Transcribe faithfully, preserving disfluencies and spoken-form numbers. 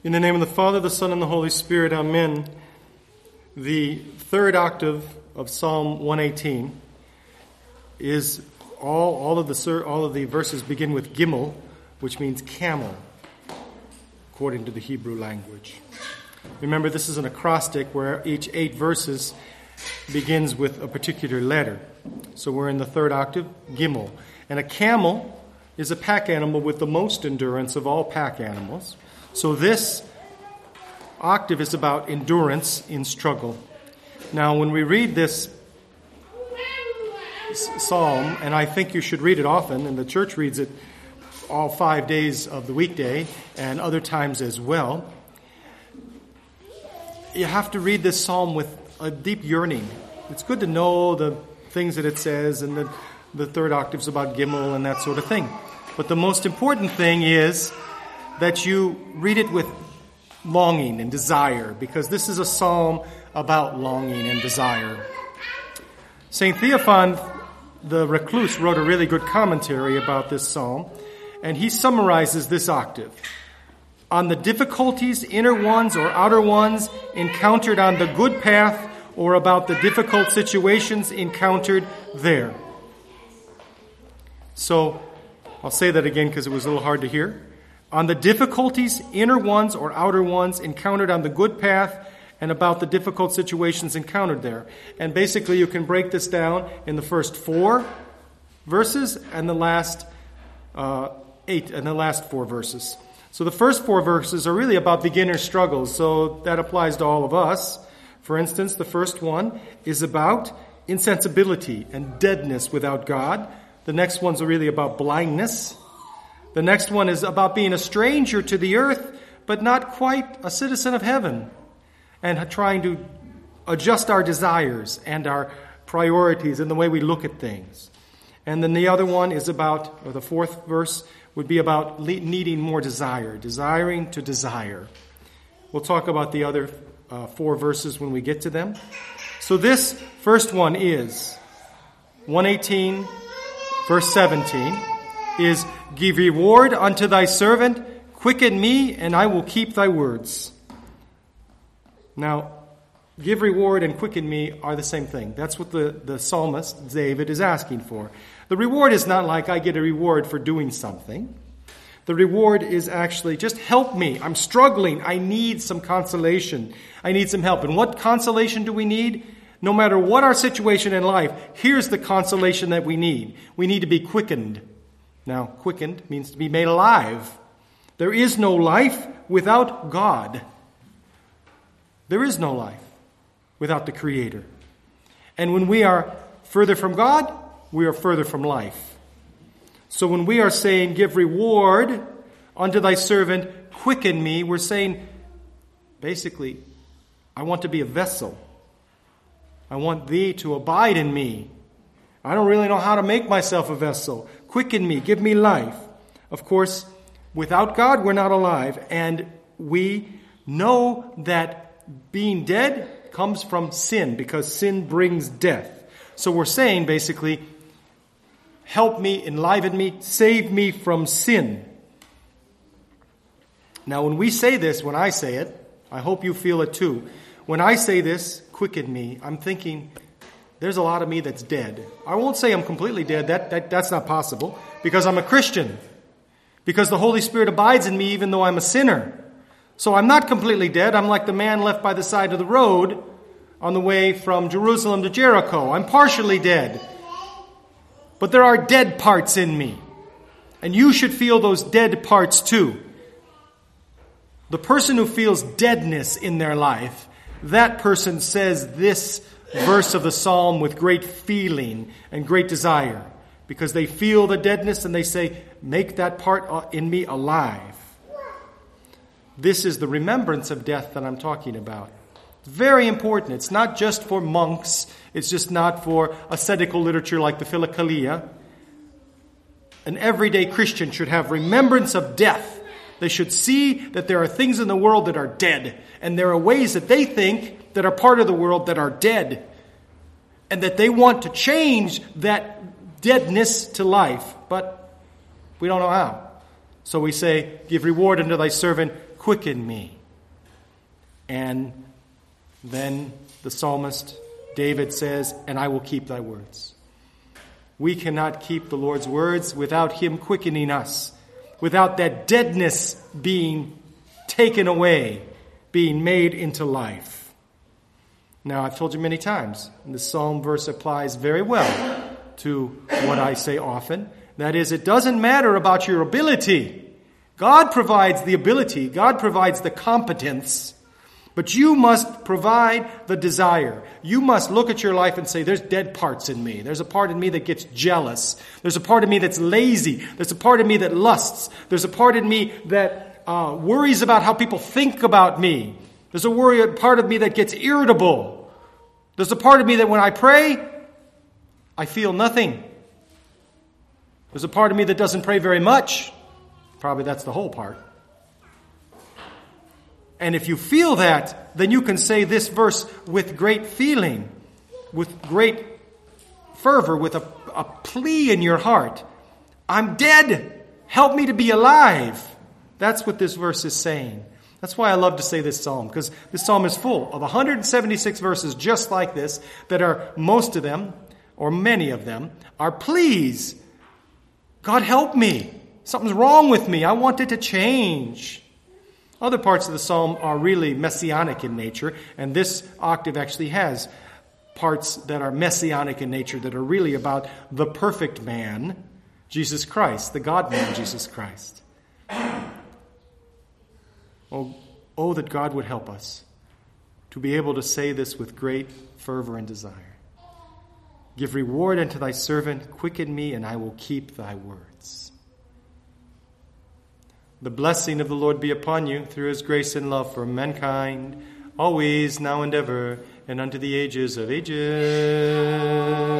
In the name of the Father, the Son, and the Holy Spirit, amen. The third octave of Psalm one eighteen is all, all of the all of the verses begin with gimel, which means camel, according to the Hebrew language. Remember, this is an acrostic where each eight verses begins with a particular letter. So we're in the third octave, gimel. And a camel is a pack animal with the most endurance of all pack animals. So this octave is about endurance in struggle. Now, when we read this psalm, and I think you should read it often, and the church reads it all five days of the weekday and other times as well, you have to read this psalm with a deep yearning. It's good to know the things that it says, and the, the third octave's about gimel and that sort of thing. But the most important thing is that you read it with longing and desire, because this is a psalm about longing and desire. Saint Theophan the Recluse wrote a really good commentary about this psalm, and he summarizes this octave. On the difficulties, inner ones or outer ones, encountered on the good path, or about the difficult situations encountered there. So, I'll say that again because it was a little hard to hear. On the difficulties, inner ones or outer ones, encountered on the good path, and about the difficult situations encountered there. And basically you can break this down in the first four verses and the last uh, eight and the last four verses. So the first four verses are really about beginner struggles, so that applies to all of us. For instance, the first one is about insensibility and deadness without God. The next ones are really about blindness. The next one is about being a stranger to the earth, but not quite a citizen of heaven, and trying to adjust our desires and our priorities and the way we look at things. And then the other one is about, or the fourth verse would be about needing more desire, desiring to desire. We'll talk about the other uh, four verses when we get to them. So this first one is one eighteen, verse seventeen, is, give reward unto thy servant, quicken me, and I will keep thy words. Now, give reward and quicken me are the same thing. That's what the, the psalmist, David, is asking for. The reward is not like I get a reward for doing something. The reward is actually just help me. I'm struggling. I need some consolation. I need some help. And what consolation do we need? No matter what our situation in life, here's the consolation that we need. We need to be quickened. Now, quickened means to be made alive. There is no life without God. There is no life without the Creator. And when we are further from God, we are further from life. So when we are saying, give reward unto thy servant, quicken me, we're saying, basically, I want to be a vessel. I want thee to abide in me. I don't really know how to make myself a vessel. Quicken me, give me life. Of course, without God, we're not alive. And we know that being dead comes from sin, because sin brings death. So we're saying, basically, help me, enliven me, save me from sin. Now, when we say this, when I say it, I hope you feel it too. When I say this, quicken me, I'm thinking, there's a lot of me that's dead. I won't say I'm completely dead. That, that that's not possible, because I'm a Christian. Because the Holy Spirit abides in me even though I'm a sinner. So I'm not completely dead. I'm like the man left by the side of the road on the way from Jerusalem to Jericho. I'm partially dead. But there are dead parts in me. And you should feel those dead parts too. The person who feels deadness in their life, that person says this verse of the psalm with great feeling and great desire, because they feel the deadness and they say, make that part in me alive. This is the remembrance of death that I'm talking about. It's very important. It's not just for monks. It's just not for ascetical literature like the Philokalia. An everyday Christian should have remembrance of death. They should see that there are things in the world that are dead, and there are ways that they think that are part of the world that are dead, and that they want to change that deadness to life, but we don't know how. So we say, give reward unto thy servant, quicken me. And then the psalmist David says, and I will keep thy words. We cannot keep the Lord's words without him quickening us, without that deadness being taken away, being made into life. Now, I've told you many times, the psalm verse applies very well to what I say often. That is, it doesn't matter about your ability. God provides the ability. God provides the competence. But you must provide the desire. You must look at your life and say, there's dead parts in me. There's a part in me that gets jealous. There's a part of me that's lazy. There's a part of me that lusts. There's a part in me that uh, worries about how people think about me. There's a worry, a part of me that gets irritable. There's a part of me that when I pray, I feel nothing. There's a part of me that doesn't pray very much. Probably that's the whole part. And if you feel that, then you can say this verse with great feeling, with great fervor, with a, a plea in your heart. I'm dead. Help me to be alive. That's what this verse is saying. That's why I love to say this psalm, because this psalm is full of one hundred seventy-six verses just like this, that are, most of them, or many of them, are pleas. God, help me. Something's wrong with me. I want it to change. Other parts of the psalm are really messianic in nature, and this octave actually has parts that are messianic in nature, that are really about the perfect man, Jesus Christ, the God-man, Jesus Christ. Oh, oh, that God would help us to be able to say this with great fervor and desire. Give reward unto thy servant, quicken me, and I will keep thy words. The blessing of the Lord be upon you through his grace and love for mankind, always, now and ever, and unto the ages of ages.